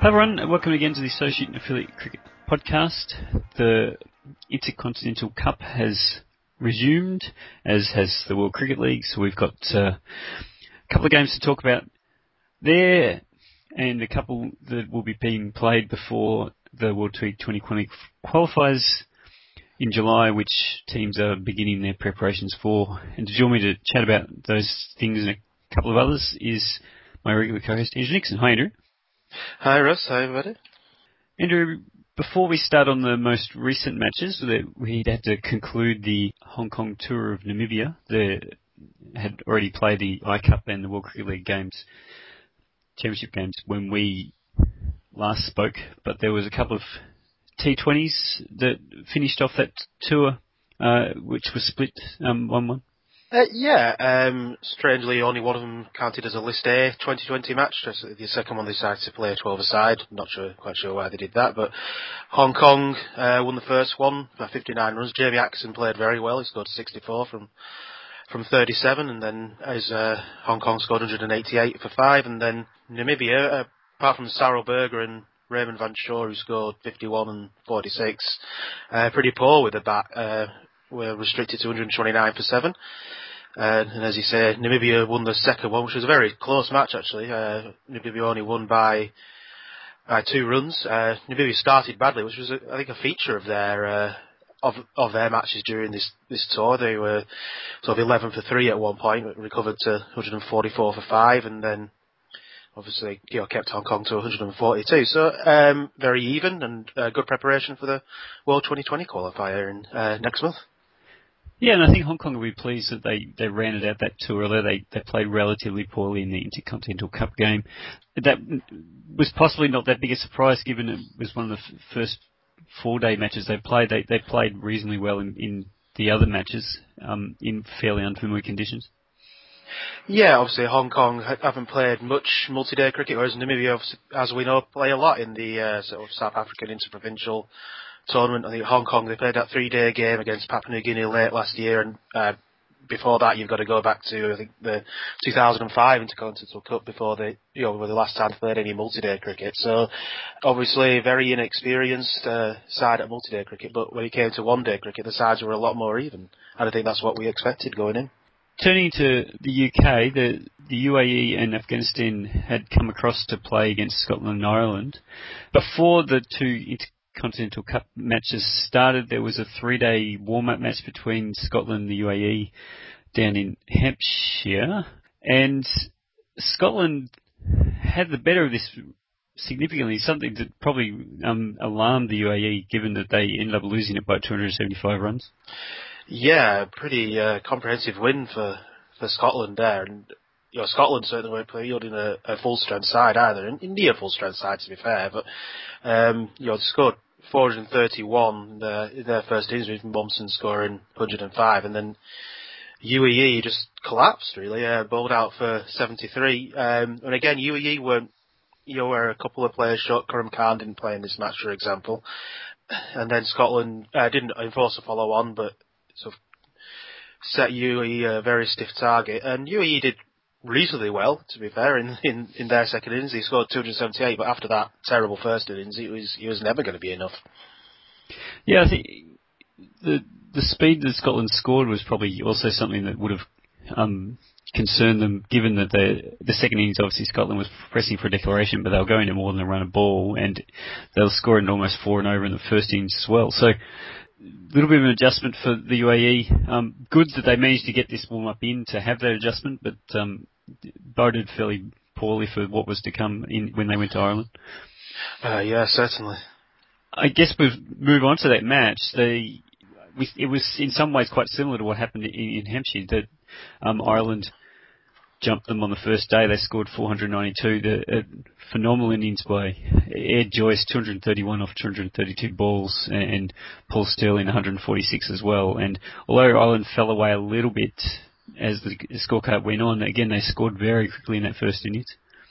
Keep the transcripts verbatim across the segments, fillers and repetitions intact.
Hello everyone, welcome again to the Associate and Affiliate Cricket Podcast. The Intercontinental Cup has resumed, as has the World Cricket League, so we've got uh, a couple of games to talk about there, and a couple that will be being played before the World T twenty qualifiers in July, which teams are beginning their preparations for. And to join me to chat about those things and a couple of others is my regular co-host, Andrew Nixon. Hi, Andrew. Hi, Russ. Hi, everybody. Andrew, before we start on the most recent matches, we'd had to conclude the Hong Kong tour of Namibia. They had already played the I-Cup and the World Cricket League games, championship games, when we last spoke, but there was a couple of T twenties that finished off that tour, uh, which was split um, one one. Uh, yeah, um, strangely, only one of them counted as a List A twenty twenty match. The second one they decided to play a twelve-a-side. Not sure, quite sure why they did that, but Hong Kong uh, won the first one by fifty-nine runs. Jamie Atkinson played very well. He scored sixty-four from from thirty-seven, and then as uh, Hong Kong scored one hundred eighty-eight for five, and then Namibia, uh, apart from Sarel Berger and Raymond Van Shaw, who scored fifty-one and forty-six, uh, pretty poor with the bat. Uh, were restricted to one hundred twenty-nine for seven. Uh, and as you say, Namibia won the second one, which was a very close match, actually. Uh, Namibia only won by by two runs. Uh, Namibia started badly, which was, a, I think, a feature of their uh, of of their matches during this, this tour. They were sort of eleven for three at one point, recovered to one hundred forty-four for five, and then obviously, you know, kept Hong Kong to one hundred forty-two. So um, very even and uh, good preparation for the World twenty twenty qualifier in uh, next month. Yeah, and I think Hong Kong will be pleased that they, they ran it out that tour, although they, they played relatively poorly in the Intercontinental Cup game. That was possibly not that big a surprise, given it was one of the f- first four-day matches they played. They they played reasonably well in, in the other matches, um, in fairly unfamiliar conditions. Yeah, obviously Hong Kong haven't played much multi-day cricket, whereas Namibia, as we know, play a lot in the uh, sort of South African interprovincial tournament. I think Hong Kong, they played that three-day game against Papua New Guinea late last year, and uh, before that you've got to go back to, I think, the two thousand five Intercontinental Cup before they, you know, were the last time they played any multi-day cricket. So, obviously, very inexperienced uh, side at multi-day cricket, but when it came to one-day cricket, the sides were a lot more even, and I think that's what we expected going in. Turning to the U K, the, the U A E and Afghanistan had come across to play against Scotland and Ireland. Before the two Intercontinental Cup matches started, there was a three-day warm-up match between Scotland and the U A E down in Hampshire, and Scotland had the better of this significantly, something that probably um, alarmed the U A E, given that they ended up losing it by two hundred seventy-five runs. Yeah, pretty uh, comprehensive win for, for Scotland there, and you know, Scotland certainly weren't fielding a, a full strength side either, and near full strength side to be fair, but um, you know, they scored four hundred thirty-one in their, in their first innings, with Momsen scoring one hundred five, and then U A E just collapsed really, uh, bowled out for seventy-three, um, and again U A E weren't, you know, where a couple of players short. Karim Khan didn't play in this match, for example, and then Scotland uh, didn't enforce a follow on, but sort of set U A E a very stiff target, and U A E did reasonably well, to be fair, in, in, in their second innings. He scored two hundred seventy-eight, but after that terrible first innings, it was it was never going to be enough. Yeah, I think the the speed that Scotland scored was probably also something that would have um, concerned them, given that the the second innings, obviously Scotland was pressing for a declaration, but they were going to more than a run of ball, and they were scoring almost four and over in the first innings as well. So, a little bit of an adjustment for the U A E. Um, good that they managed to get this warm-up in to have that adjustment, but um, boded fairly poorly for what was to come in when they went to Ireland. Uh, yeah, certainly. I guess we'll move on to that match. The, we, it was in some ways quite similar to what happened in, in Hampshire, that um, Ireland jumped them on the first day. They scored four hundred ninety-two. The, a phenomenal innings by Ed Joyce, two hundred thirty-one off two hundred thirty-two balls, and Paul Sterling, one hundred forty-six as well. And although Ireland fell away a little bit as the scorecard went on, again, they scored very quickly in that first innings.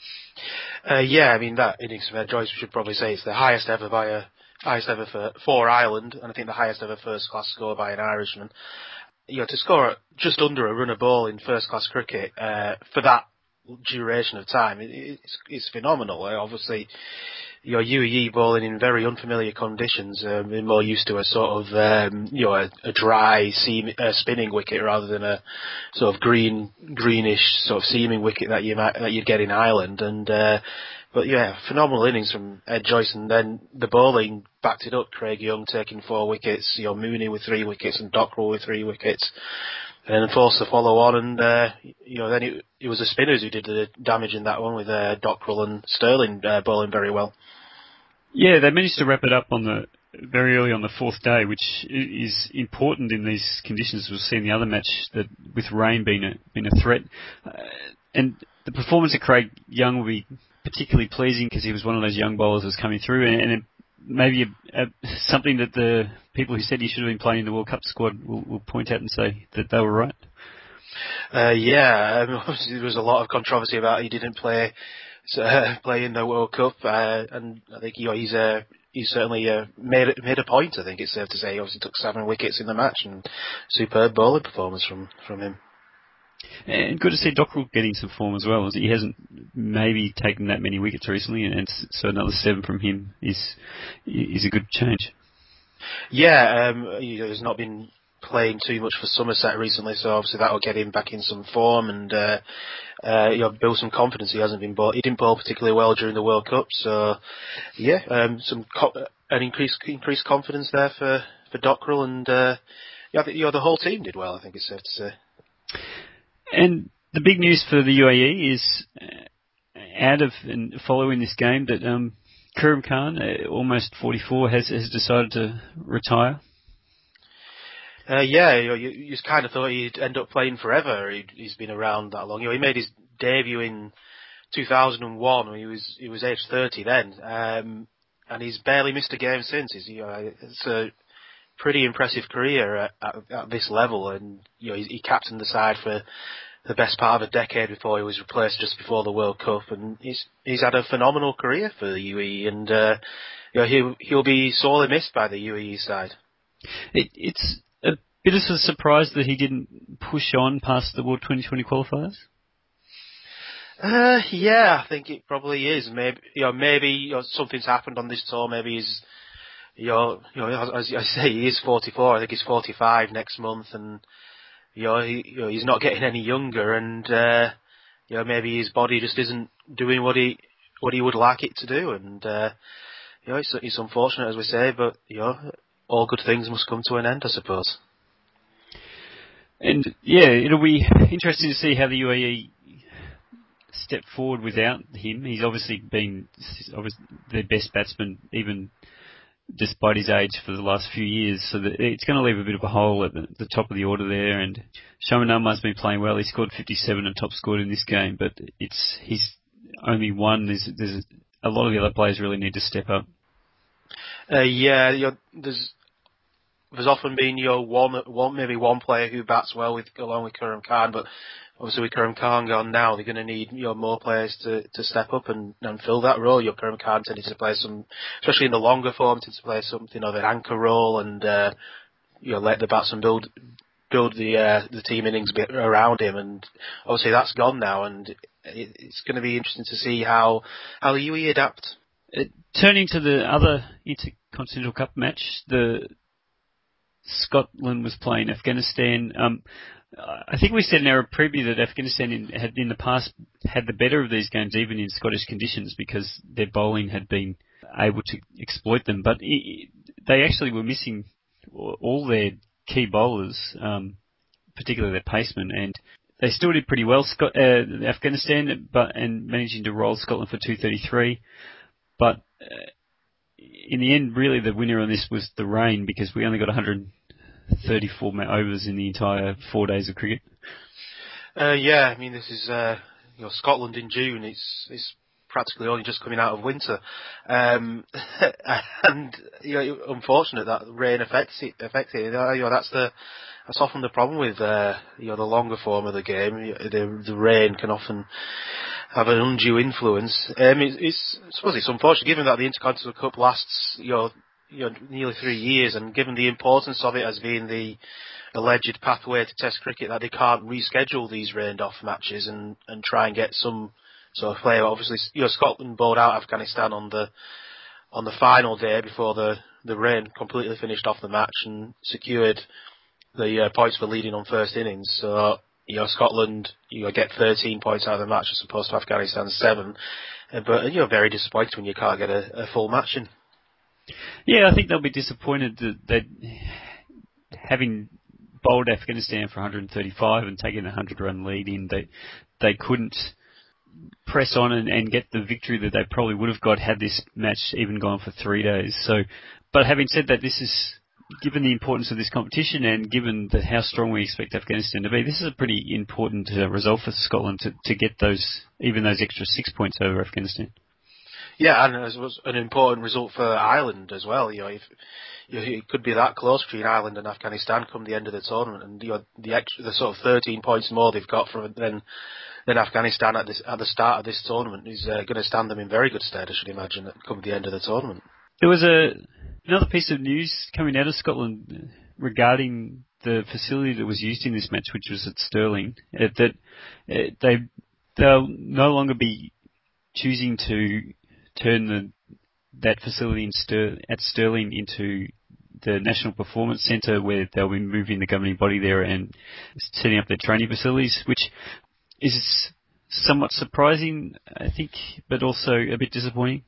Uh, yeah, I mean, that innings from Ed Joyce, we should probably say it's the highest ever by a highest ever for, for Ireland, and I think the highest ever first class score by an Irishman. You know, to score just under a run of ball in first class cricket uh, for that duration of time, it, it's, it's phenomenal. Uh, obviously, your U A E bowling in very unfamiliar conditions. Um, they're more used to a sort of um, you know a, a dry seam, uh, spinning wicket rather than a sort of green greenish sort of seaming wicket that you might that you'd get in Ireland. And uh, but yeah, phenomenal innings from Ed Joyce, and then the bowling backed it up. Craig Young taking four wickets, you know Mooney with three wickets, and Dockrell with three wickets. And then forced to follow on, and uh, you know then it, it was the spinners who did the damage in that one with uh, Dockrell and Sterling uh, bowling very well. Yeah, they managed to wrap it up on the very early on the fourth day, which is important in these conditions. We'll see in the other match that with rain being a being a threat, uh, and the performance of Craig Young will be particularly pleasing because he was one of those young bowlers that was coming through, and, and it, maybe a, a, something that the people who said he should have been playing in the World Cup squad will, will point out and say that they were right. Uh, yeah, um, obviously there was a lot of controversy about he didn't play uh, play in the World Cup, uh, and I think you know, he's uh, he's certainly uh, made made a point. I think it's safe to say he obviously took seven wickets in the match, and superb bowling performance from from him. And good to see Dockrell getting some form as well. He hasn't maybe taken that many wickets recently, and so another seven from him is is a good change. Yeah, um, you know, he's not been playing too much for Somerset recently, so obviously that'll get him back in some form and uh, uh, you know, build some confidence. He hasn't been bowl- he didn't bowl particularly well during the World Cup, so yeah, um, some co- an increased increased confidence there for for Dockrell, and uh, yeah, I think, you know, the whole team did well. I think it's safe to say. And the big news for the U A E is uh, out of and following this game that um, Kurum Khan, uh, almost forty-four, has has decided to retire. Uh, yeah, you, know, you, you just kind of thought he'd end up playing forever. He'd, he's been around that long. You know, he made his debut in two thousand one when he was he was age thirty then, um, and he's barely missed a game since. He's, you know, it's a pretty impressive career at, at, at this level, and you know, he, he captained the side for the best part of a decade before he was replaced just before the World Cup, and he's he's had a phenomenal career for the U A E, and uh, you know, he'll he'll be sorely missed by the U A E side. It, it's a bit of a surprise that he didn't push on past the World twenty twenty qualifiers. Uh, yeah, I think it probably is. Maybe you know, maybe you know, something's happened on this tour. Maybe he's, you know, you know, as I say, he is forty-four. I think he's forty-five next month, and you know, he, you know, he's not getting any younger, and uh, you know, maybe his body just isn't doing what he what he would like it to do, and uh, you know, it's it's unfortunate, as we say, but you know, all good things must come to an end, I suppose. And yeah, it'll be interesting to see how the U A E step forward without him. He's obviously been obviously their best batsman, even despite his age, for the last few years. So that it's going to leave a bit of a hole at the, the top of the order there. And Shoma Narmar's been playing well. He scored fifty-seven and top scored in this game, but it's he's only one. There's there's a lot of the other players really need to step up. Uh, yeah, you know, there's there's often been you know one one maybe one player who bats well with along with Kurum Khan, but obviously with Kurum Khan gone now, they're going to need you know more players to, to step up and, and fill that role. You know, Kurum Khan tended to play some, especially in the longer form, tended to play something of an anchor role and uh, you know let the batsman build build the uh, the team innings bit around him, and obviously that's gone now, and it, it's going to be interesting to see how how the U A E adapt. Uh, turning to the other Intercontinental Cup match, the Scotland was playing Afghanistan. Um, I think we said in our preview that Afghanistan in, had in the past had the better of these games, even in Scottish conditions, because their bowling had been able to exploit them. But it, they actually were missing all their key bowlers, um, particularly their pacemen, and they still did pretty well. Scot- uh, Afghanistan, but and managing to roll Scotland for two thirty-three, but. Uh, In the end, really, the winner on this was the rain, because we only got one hundred thirty-four overs in the entire four days of cricket. Uh, yeah, I mean this is uh, you know Scotland in June. It's it's practically only just coming out of winter, um, and you know unfortunate that rain affects it. Affects it. You know that's the that's often the problem with uh, you know the longer form of the game. The the rain can often have an undue influence. Um, it's, it's I suppose it's unfortunate given that the Intercontinental Cup lasts you know you know nearly three years, and given the importance of it as being the alleged pathway to Test cricket, that they can't reschedule these rained off matches and, and try and get some sort of play. Obviously, you know, Scotland bowled out Afghanistan on the on the final day before the, the rain completely finished off the match and secured the uh, points for leading on first innings. So, you know, Scotland, you know, get thirteen points out of the match as opposed to Afghanistan's seven. Uh, but you're very disappointed when you can't get a, a full match in. Yeah, I think they'll be disappointed that, that having bowled Afghanistan for one hundred thirty-five and taken a one hundred run lead in, they they couldn't press on and, and get the victory that they probably would have got had this match even gone for three days. So, but having said that, this is, given the importance of this competition and given the, how strong we expect Afghanistan to be, this is a pretty important uh, result for Scotland to, to get those, even those extra six points over Afghanistan. Yeah, and it was an important result for Ireland as well. You know, if, you know, it could be that close between Ireland and Afghanistan come the end of the tournament, and you know, the extra, the sort of thirteen points more they've got from than than Afghanistan at, this, at the start of this tournament is uh, going to stand them in very good stead, I should imagine, come the end of the tournament. There was a another piece of news coming out of Scotland regarding the facility that was used in this match, which was at Stirling, uh, that uh, they they'll no longer be choosing to turn the that facility in Stir, at Stirling into the National Performance Centre, where they'll be moving the governing body there and setting up their training facilities, which is somewhat surprising, I think, but also a bit disappointing.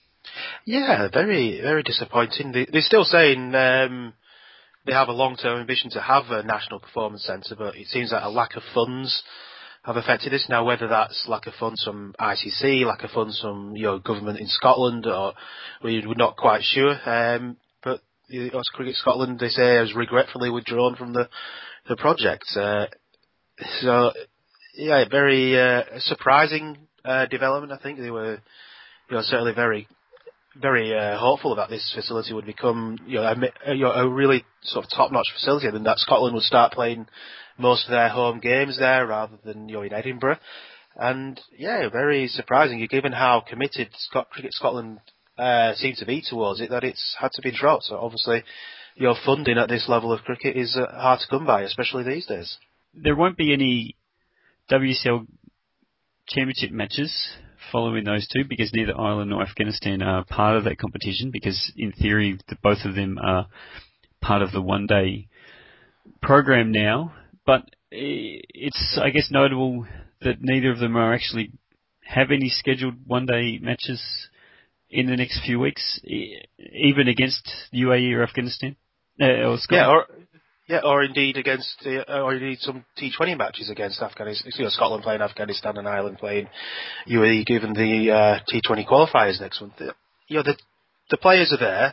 Yeah, very, very disappointing. They, they're still saying um, they have a long-term ambition to have a National Performance Centre, but it seems that a lack of funds have affected this. Now, whether that's lack of funds from I C C, lack of funds from, you know, government in Scotland, or we're not quite sure. Um, but the Auto Cricket Scotland, they say, has regretfully withdrawn from the the project. Uh, so, yeah, very uh, surprising uh, development. I think they were, you know, certainly very, very uh, hopeful that this facility would become, you know, a, you know, a really sort of top-notch facility, and that Scotland would start playing most of their home games there rather than, you know, in Edinburgh. And yeah, very surprising, given how committed Scot- Cricket Scotland uh, seem to be towards it, that it's had to be dropped. So obviously, your funding at this level of cricket is uh, hard to come by, especially these days. There won't be any W C L Championship matches following those two, because neither Ireland nor Afghanistan are part of that competition, because in theory the, both of them are part of the one-day program now. But it's, I guess, notable that neither of them are actually have any scheduled one-day matches in the next few weeks, even against U A E or Afghanistan. Uh, or Scotland. Yeah, or yeah, or indeed against, uh, or indeed some T twenty matches against Afghanistan. You know, Scotland playing Afghanistan and Ireland playing U A E, given the uh, T twenty qualifiers next month. You know, the the players are there.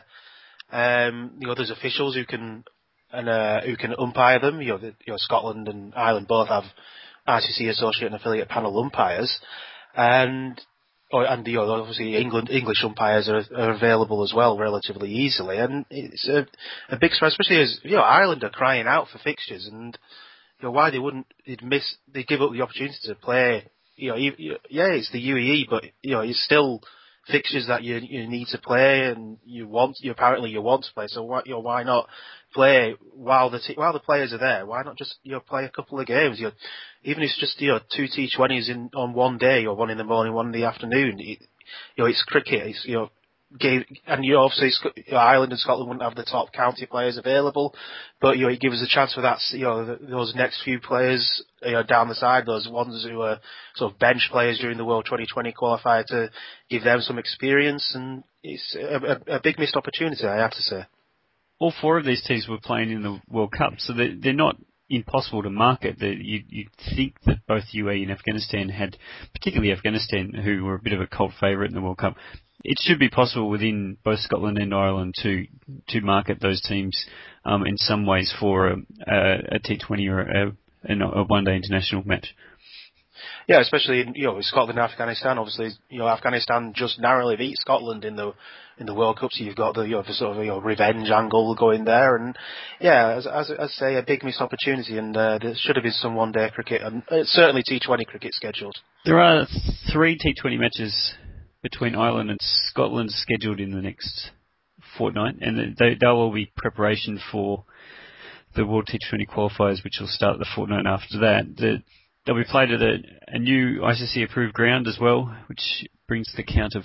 Um, you know, there's officials who can and uh, who can umpire them. You know, the, you know, Scotland and Ireland both have I C C associate and affiliate panel umpires, and or, and you know, obviously England English umpires are, are available as well relatively easily. And it's a, a big surprise, especially as, you know, Ireland are crying out for fixtures, and you know, why they wouldn't they'd miss they give up the opportunity to play. You know, you, you, yeah, it's the U A E, but you know, it's still fixtures that you you need to play, and you want you apparently you want to play. So why you know why not play while the t- while the players are there? Why not just, you know, play a couple of games? You know, even if it's just, you know, two T twenties in on one day, or one in the morning, one in the afternoon. It, you know, it's cricket. It's, you know. Game, and you know, obviously you know, Ireland and Scotland wouldn't have the top county players available, but you know, it gives us a chance for that. You know, the, those next few players, you know, down the side, those ones who are sort of bench players during the World twenty twenty qualifier, to give them some experience, and it's a, a, a big missed opportunity, I have to say. All four of these teams were playing in the World Cup, so they're, they're not impossible to market. You, you'd think that both U A E and Afghanistan had, particularly Afghanistan, who were a bit of a cult favourite in the World Cup, it should be possible within both Scotland and Ireland to to market those teams um, in some ways for a, a, a T twenty or a, a one-day international match. Yeah, especially in, you know, Scotland and Afghanistan. Obviously, you know, Afghanistan just narrowly beat Scotland in the in the World Cup, so you've got the, you know, the sort of, you know, revenge angle going there, and yeah, as as, as I say, a big missed opportunity, and uh, there should have been some one-day cricket, and uh, certainly T twenty cricket scheduled. There are three T twenty matches between Ireland and Scotland scheduled in the next fortnight, and they, they'll all be preparation for the World T twenty qualifiers, which will start the fortnight after that. The, they'll be played at a, a new I C C-approved ground as well, which brings the count of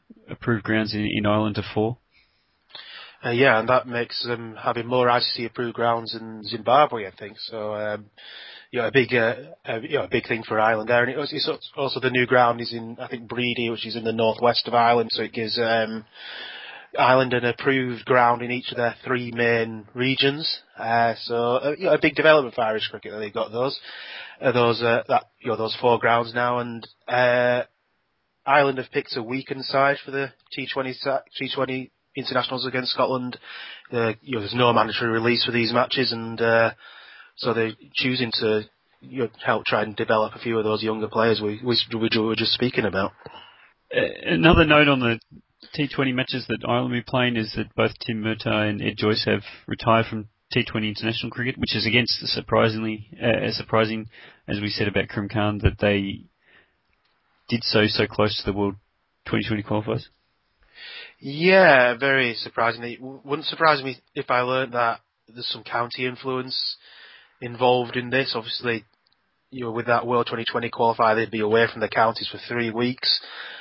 approved grounds in, in Ireland to four. Uh, yeah, and that makes them having more I C C approved grounds in Zimbabwe, I think. So, um, you know, a big, uh, uh, you know, a big thing for Ireland there. And it was, it's also the new ground is in, I think, Breedy, which is in the northwest of Ireland. So it gives um, Ireland an approved ground in each of their three main regions. Uh, so, uh, you know, a big development for Irish cricket that they've got those, uh, those, uh, that, you know, those four grounds now. And uh, Ireland have picked a weakened side for the T twenty, T twenty internationals against Scotland. Uh, you know, there's no mandatory release for these matches, and uh, so they're choosing to you know, help try and develop a few of those younger players we, we, we were just speaking about. Uh, another note on the T twenty matches that Ireland will be playing is that both Tim Murtagh and Ed Joyce have retired from T twenty international cricket, which is against surprisingly uh, surprising, as we said about Karim Khan, that they did so so close to the World twenty twenty qualifiers. Yeah, very surprisingly. It wouldn't surprise me if I learned that there's some county influence involved in this. Obviously, you know, with that World twenty twenty qualifier, they'd be away from the counties for three weeks.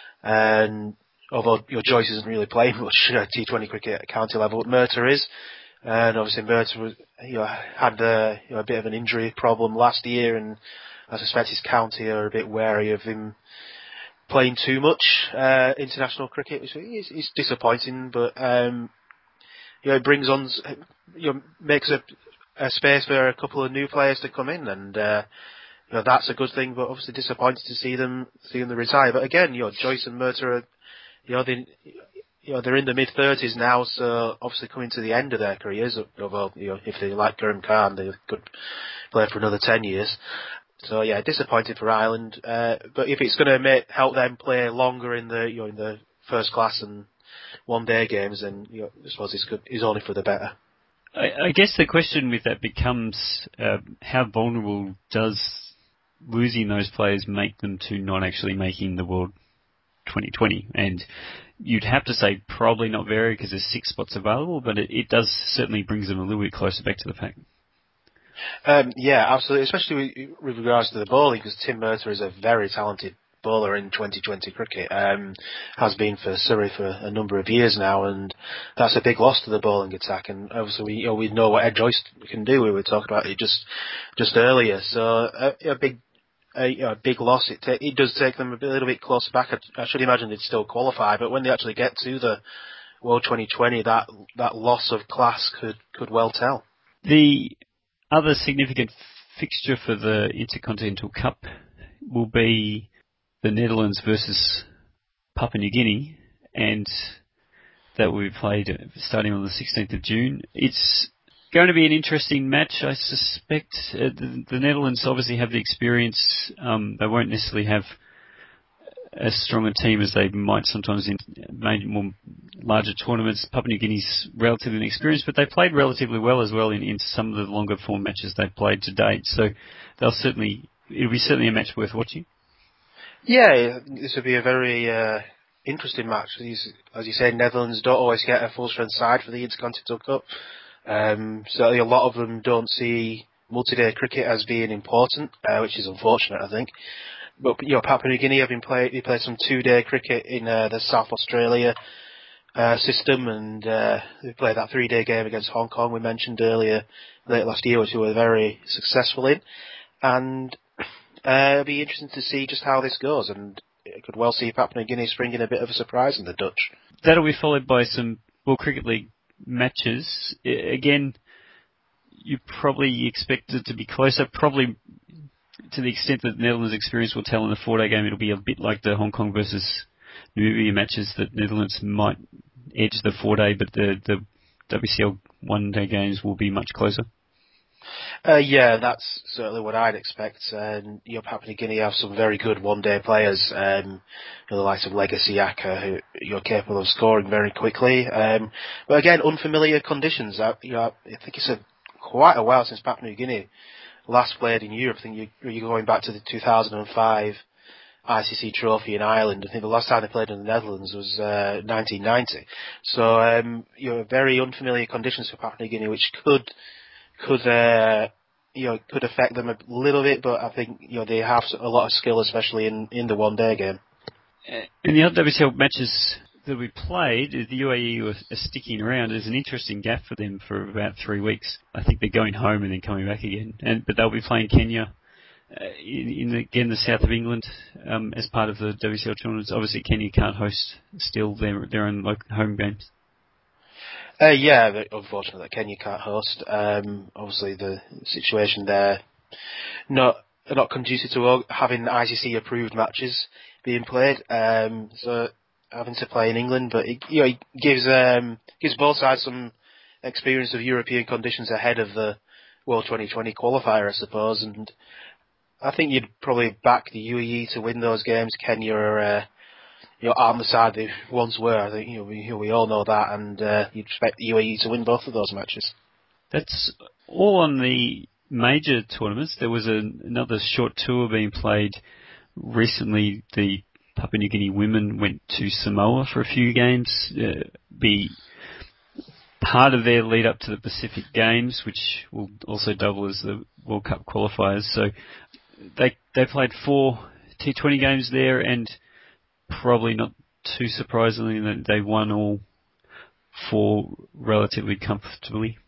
And although you know, Joyce isn't really playing much uh, T twenty cricket at county level, Murtagh is. And obviously Murtagh was, you know, had uh, you know, a bit of an injury problem last year, and I suspect his county are a bit wary of him playing too much uh, international cricket, which is, is disappointing. But um, you know, it brings on, you know, makes a, a space for a couple of new players to come in, and uh, you know, that's a good thing. But obviously disappointed to see them see them retire. But again, you know, Joyce and Murtagh are, you know, they, you know, they're in the mid thirties now, so obviously coming to the end of their careers. Although, you know, if they like Karim Khan, they could play for another ten years. So yeah, disappointed for Ireland. Uh, but if it's going to make, help them play longer in the, you know, in the first class and one day games, then you know, I suppose it's good. It's only for the better. I, I guess the question with that becomes uh, how vulnerable does losing those players make them to not actually making the World twenty twenty? And you'd have to say probably not very, because there's six spots available, but it, it does certainly brings them a little bit closer back to the pack. Um, yeah, absolutely, especially with, with regards to the bowling, because Tim Murtagh is a very talented bowler in twenty twenty cricket, um, has been for Surrey for a number of years now, and that's a big loss to the bowling attack. And obviously, we, you know, we know what Ed Joyce can do. We were talking about it just just earlier. So a, a big a, you know, a big loss. It ta- it does take them a little bit closer back. I, I should imagine they'd still qualify, but when they actually get to the World twenty twenty, that that loss of class could could well tell. The other significant fixture for the Intercontinental Cup will be the Netherlands versus Papua New Guinea, and that will be played starting on the sixteenth of June. It's going to be an interesting match, I suspect. Uh, the, the Netherlands obviously have the experience. Um, they won't necessarily have as strong a team as they might sometimes in major, more larger tournaments. Papua New Guinea's relatively inexperienced, but they played relatively well as well in, in some of the longer form matches they've played to date. So they'll certainly, it'll be certainly a match worth watching. Yeah, this would be a very uh, interesting match. These, as you say, Netherlands don't always get a full strength side for the Intercontinental Cup. Um, certainly, a lot of them don't see multi-day cricket as being important, uh, which is unfortunate, I think. But you know, Papua New Guinea have been play they played some two-day cricket in uh, the South Australia uh, system, and uh, they played that three-day game against Hong Kong we mentioned earlier late last year, which they were very successful in. And uh, it'll be interesting to see just how this goes, and it could well see Papua New Guinea springing a bit of a surprise in the Dutch. That'll be followed by some World Cricket League matches. I, again, you probably expect it to be closer, probably to the extent that the Netherlands' experience will tell in the four-day game. It'll be a bit like the Hong Kong versus Namibia matches, that Netherlands might edge the four-day, but the, the W C L one-day games will be much closer. Uh, yeah, that's certainly what I'd expect. And you know, Papua New Guinea have some very good one-day players, um, you know, the likes of Legacy Aka, who you're capable of scoring very quickly. Um, but again, unfamiliar conditions. I, you know, I think it's a, quite a while since Papua New Guinea last played in Europe. I think you, you're going back to the two thousand five I C C Trophy in Ireland. I think the last time they played in the Netherlands was uh, nineteen ninety. So, um, you know, very unfamiliar conditions for Papua New Guinea, which could could uh, you know could affect them a little bit. But I think you know they have a lot of skill, especially in, in the one day game. In the other W C L matches, that we played, the U A E were sticking around. There's an interesting gap for them for about three weeks. I think they're going home and then coming back again. And but they'll be playing Kenya uh, in, in the, again the south of England um, as part of the W C L tournaments. Obviously, Kenya can't host still their their own local home games. Uh, yeah, but unfortunately, that Kenya can't host. Um, obviously, the situation there not not conducive to having I C C approved matches being played. Um, so. Having to play in England, but it, you know, it gives um, gives both sides some experience of European conditions ahead of the World twenty twenty qualifier, I suppose. And I think you'd probably back the U A E to win those games. Kenya are, uh, you know, on the side they once were. I think you know we, you know, we all know that, and uh, you'd expect the U A E to win both of those matches. That's all on the major tournaments. There was a, another short tour being played recently. The Papua New Guinea women went to Samoa for a few games, uh, be part of their lead up to the Pacific Games, which will also double as the World Cup qualifiers. So they they played four T twenty games there, and probably not too surprisingly, they won all four relatively comfortably.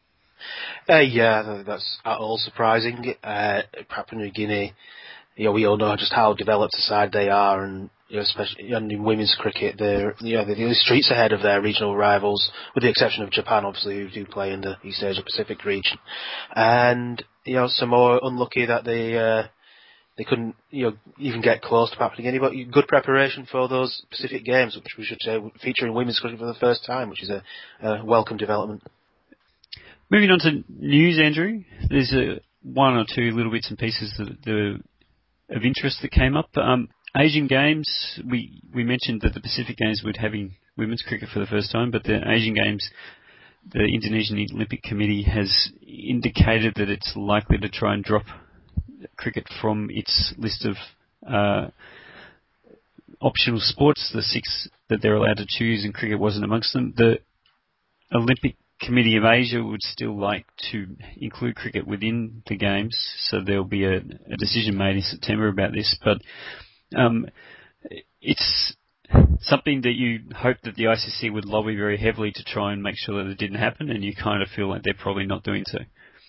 Uh, yeah, that's at all surprising. Uh, Papua New Guinea. You know, we all know just how developed a side they are, and you know, especially and in women's cricket, they're you know they're the streets ahead of their regional rivals, with the exception of Japan, obviously, who do play in the East Asia Pacific region. And you know, Samoa unlucky that they uh, they couldn't you know even get close to Papua New Guinea, but good preparation for those Pacific Games, which we should say feature in women's cricket for the first time, which is a, a welcome development. Moving on to news, Andrew. There's a, one or two little bits and pieces that the of interest that came up. Um, Asian Games, we, we mentioned that the Pacific Games would having women's cricket for the first time, but the Asian Games, the Indonesian Olympic Committee has indicated that it's likely to try and drop cricket from its list of uh, optional sports, the six that they're allowed to choose, and cricket wasn't amongst them. The Olympic Committee of Asia would still like to include cricket within the games, so there'll be a, a decision made in September about this. But um, it's something that you hope that the I C C would lobby very heavily to try and make sure that it didn't happen, and you kind of feel like they're probably not doing so.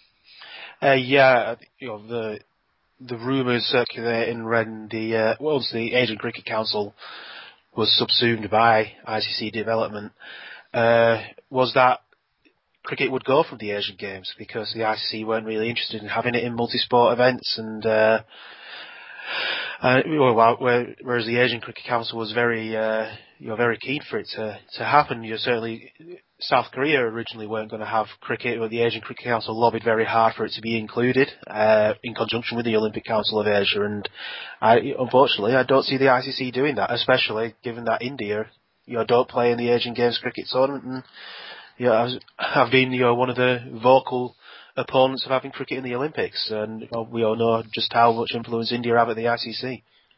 Uh, yeah, you know the the rumours circulating when the uh, well, the Asian Cricket Council was subsumed by I C C development uh, was that cricket would go from the Asian Games because the I C C weren't really interested in having it in multi-sport events, and uh, uh, whereas the Asian Cricket Council was very, uh, you know, very keen for it to to happen. You know, certainly South Korea originally weren't going to have cricket, but the Asian Cricket Council lobbied very hard for it to be included uh, in conjunction with the Olympic Council of Asia. And I, unfortunately, I don't see the I C C doing that, especially given that India, you know, don't play in the Asian Games cricket tournament. And, yeah, I've been you know one of the vocal opponents of having cricket in the Olympics, and you know, we all know just how much influence India have at the I C C.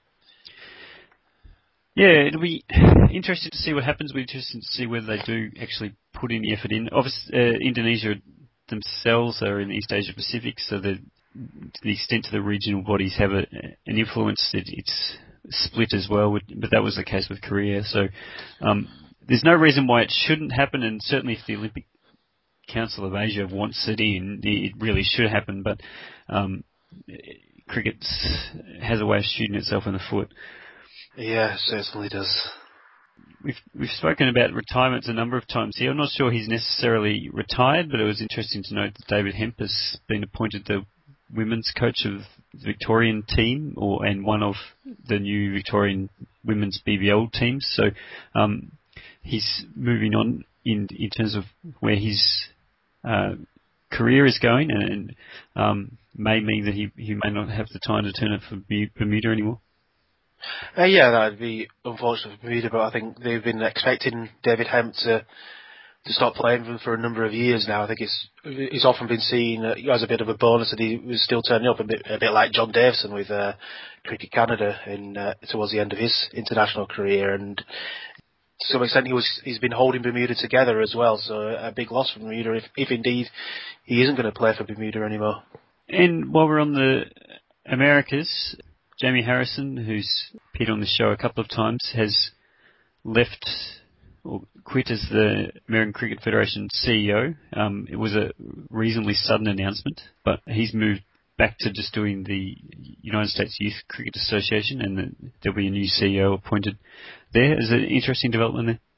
Yeah, it'll be interesting to see what happens. We're interested to see whether they do actually put any effort in. Obviously, uh, Indonesia themselves are in East Asia Pacific, so the, to the extent to the regional bodies have a, an influence, it, it's split as well. But that was the case with Korea. So um, there's no reason why it shouldn't happen, and certainly if the Olympic Council of Asia wants it in, it really should happen. But um, cricket has a way of shooting itself in the foot. Yeah, certainly does. We've we've spoken about retirements a number of times here. I'm not sure he's necessarily retired, but it was interesting to note that David Hemp has been appointed the women's coach of the Victorian team, or and one of the new Victorian women's B B L teams. So um, he's moving on in in terms of where his uh, career is going, and, and um, may mean that he he may not have the time to turn it for Bermuda anymore. Uh, yeah, that'd be unfortunate for Bermuda, but I think they've been expecting David Hemp to to stop playing for them for a number of years now. I think it's it's often been seen uh, as a bit of a bonus that he was still turning up, a bit a bit like John Davison with uh, Cricket Canada in uh, towards the end of his international career, and to some extent he was he's been holding Bermuda together as well. So a big loss for Bermuda if if indeed he isn't going to play for Bermuda anymore. And while we're on the Americas, Jamie Harrison, who's appeared on the show a couple of times, has left or quit as the American Cricket Federation C E O. Um, it was a reasonably sudden announcement, but he's moved back to just doing the United States Youth Cricket Association, and the, there'll be a new C E O appointed there. Is it an interesting development there?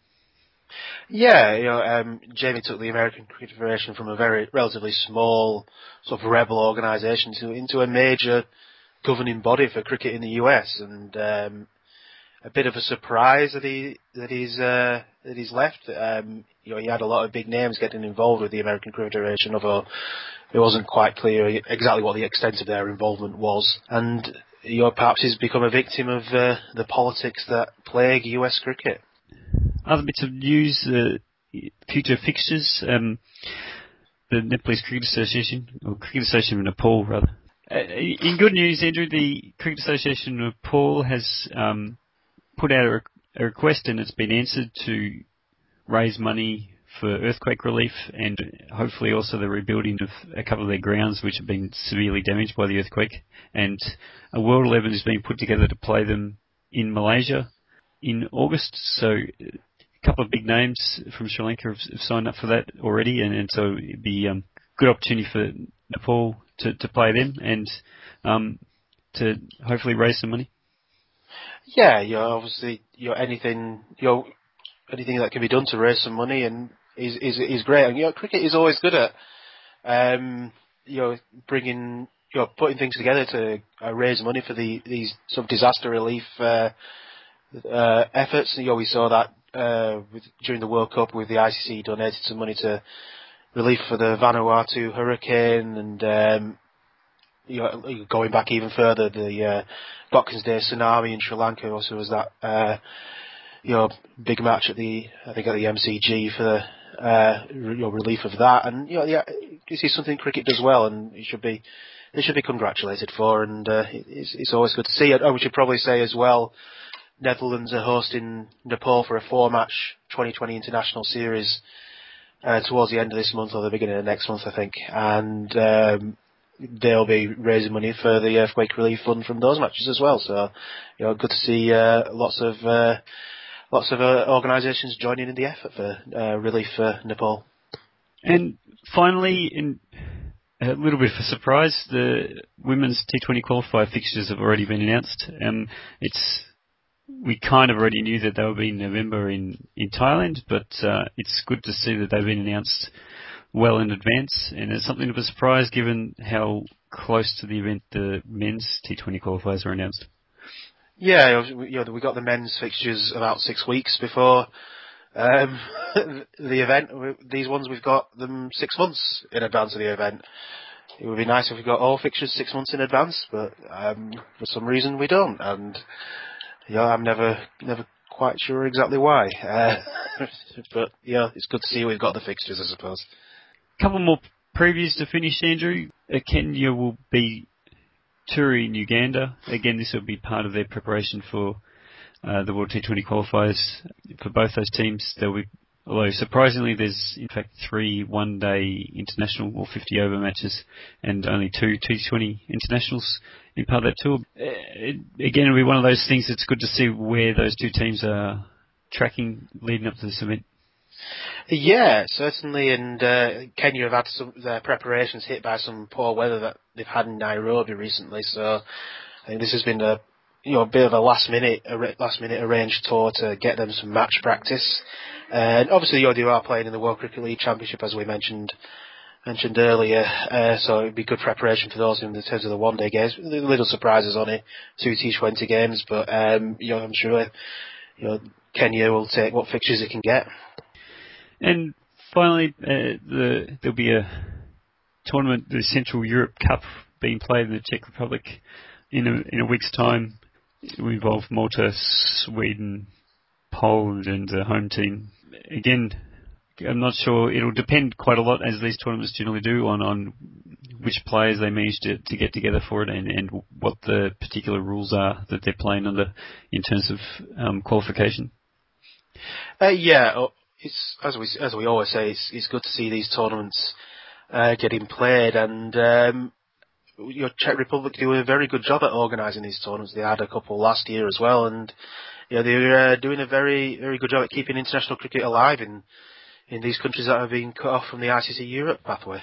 Yeah, you know, um, Jamie took the American Cricket Federation from a very relatively small sort of rebel organisation to into a major governing body for cricket in the U S, and um, a bit of a surprise that he that he's uh, that he's left. Um, you know, he had a lot of big names getting involved with the American Cricket Federation, although it wasn't quite clear exactly what the extent of their involvement was. And you know, perhaps he's become a victim of uh, the politics that plague U S cricket. Other bits of news, uh, future fixtures, um, the Nepalese Cricket Association, or Cricket Association of Nepal, rather. Uh, in good news, Andrew, the Cricket Association of Nepal has um, put out a, re- a request, and it's been answered, to raise money for earthquake relief and hopefully also the rebuilding of a couple of their grounds which have been severely damaged by the earthquake. And a World eleven is being put together to play them in Malaysia in August. So a couple of big names from Sri Lanka have, have signed up for that already, and, and so it'd be a um, good opportunity for Nepal to, to play them and um, to hopefully raise some money. Yeah, you know, obviously, you know, anything, you know, anything that can be done to raise some money and is is is great. And you know, cricket is always good at, um, you know, bringing, you know, putting things together to uh, raise money for the these sort of disaster relief uh, uh, efforts. You know, we saw that uh, with, during the World Cup, with the I C C donated some money to relief for the Vanuatu hurricane, and um, you know, going back even further, the uh, Boxing Day tsunami in Sri Lanka also was that. Uh, you know, big match at the, I think at the M C G for the, uh, you know, relief of that. And, you know, yeah, this is something cricket does well, and it should be, they should be congratulated for, and, uh, it's, it's always good to see it. Oh, we should probably say as well, Netherlands are hosting Nepal for a four-match twenty twenty international series, uh, towards the end of this month or the beginning of next month, I think. And, um, they'll be raising money for the earthquake relief fund from those matches as well. So, you know, good to see, uh, lots of, uh, Lots of uh, organisations joining in the effort for uh, relief for Nepal. And finally, in a little bit of a surprise, the women's T twenty qualifier fixtures have already been announced. Um, it's we kind of already knew that they would be in November in, in Thailand, but uh, it's good to see that they've been announced well in advance, and it's something of a surprise given how close to the event the men's T twenty qualifiers were announced. Yeah, you know, we got the men's fixtures about six weeks before um, the event. These ones we've got them six months in advance of the event. It would be nice if we got all fixtures six months in advance, but um, for some reason we don't, and yeah, I'm never never quite sure exactly why. Uh, but yeah, it's good to see we've got the fixtures, I suppose. A couple more previews to finish, Andrew. Uh, Kenya will be touring Uganda. Again, this will be part of their preparation for uh, the World T twenty qualifiers for both those teams. There'll be, although surprisingly, there's in fact three one-day international or fifty-over matches and only two T twenty internationals in part of that tour. Uh, again, it'll be one of those things that's good to see where those two teams are tracking leading up to this event. Yeah, certainly, and uh, Kenya have had some their preparations hit by some poor weather that they've had in Nairobi recently. So I think this has been a you know a bit of a last minute a last minute arranged tour to get them some match practice. And obviously, you know, they are playing in the World Cricket League Championship as we mentioned mentioned earlier. Uh, so it'd be good preparation for those in terms of the one day games. Little surprises on it, two T twenty games, but um, you know I'm sure you know Kenya will take what fixtures it can get. And finally, uh, the, there'll be a tournament, the Central Europe Cup, being played in the Czech Republic in a, in a week's time. It will involve Malta, Sweden, Poland, and the home team. Again, I'm not sure. It'll depend quite a lot, as these tournaments generally do, on, on which players they manage to, to get together for it, and, and what the particular rules are that they're playing under in terms of um, qualification. Uh, yeah. It's as we as we always say, it's, it's good to see these tournaments uh, getting played, and um, your Czech Republic do a very good job at organising these tournaments. They had a couple last year as well, and yeah, they're uh, doing a very very good job at keeping international cricket alive in in these countries that have been cut off from the I C C Europe pathway.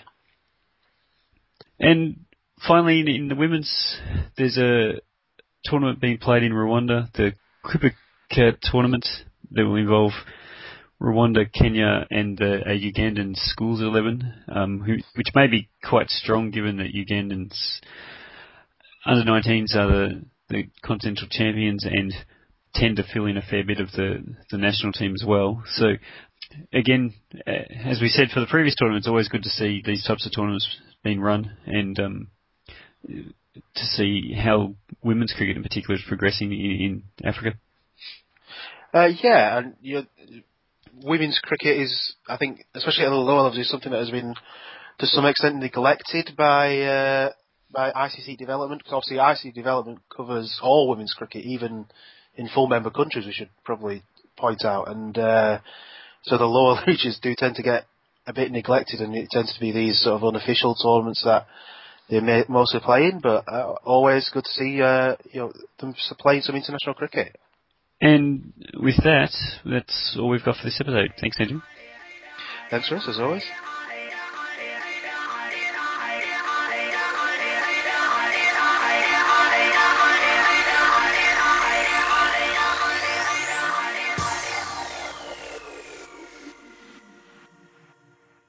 And finally, in, in the women's, there's a tournament being played in Rwanda, the Kripke tournament that will involve Rwanda, Kenya, and uh, a Ugandan schools eleven, um, who, which may be quite strong given that Ugandans under nineteens are the, the continental champions and tend to fill in a fair bit of the, the national team as well. So, again, uh, as we said for the previous tournament, it's always good to see these types of tournaments being run and um, to see how women's cricket in particular is progressing in, in Africa. Uh, yeah, and you know, women's cricket is, I think, especially at the lower levels, is something that has been to some extent neglected by uh, by I C C development. Because obviously, I C C development covers all women's cricket, even in full member countries. We should probably point out, and uh, so the lower reaches do tend to get a bit neglected, and it tends to be these sort of unofficial tournaments that they may mostly play in. But uh, always good to see uh, you know them playing some international cricket. And with that, that's all we've got for this episode. Thanks, Andrew. Thanks, Chris, as always.